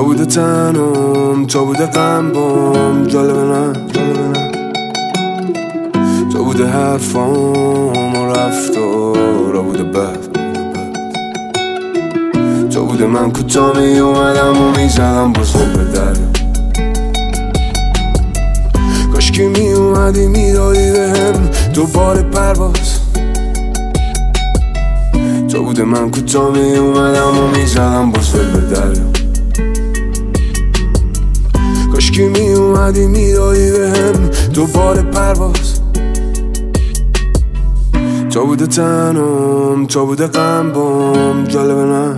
بوده تنم، تو بوده قلبم. جالبه نه تو بوده حرفام و رفتارا بوده بد. تو بوده من کوتاه می اومدم و میزدم باز به دریا. کاشکی می اومدی میدادی بهم دوباره پرواز. تو بوده من کوتاه می اومدم و میزدم باز به دریا. کاشکی می اومدی میدادی بهم دوباره پرواز. تو بوده تنم، تو بوده قلبم. جالبه نه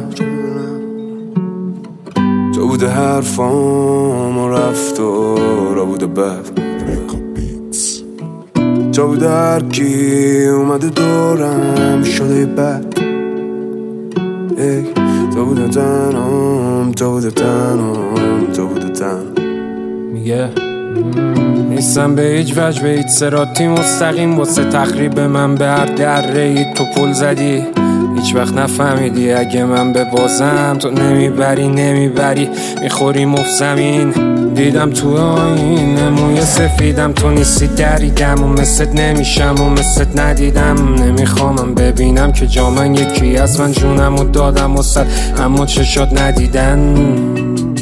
تو بوده حرفام و رفتارا بوده بد. تو بوده هر کی اومده دورم شده بد. تو بوده تنم، تو بوده تنم، تو بوده تنم. میگه نیستم به هیچ وجه به هیچ صراطی مستقیم واسه تخریب من به هر دره‌ای تو پل زدی. هیچ وقت نفهمیدی اگه من ببازم تو نمیبری میخوری مفت زمین. دیدم تو آینه موی سفیدم تو نیستی دریدم و مثلت نمیشم و مثلت ندیدم. نمیخوامم ببینم که جا من یکی از من جونم و دادم و صد اما چشات ندیدن.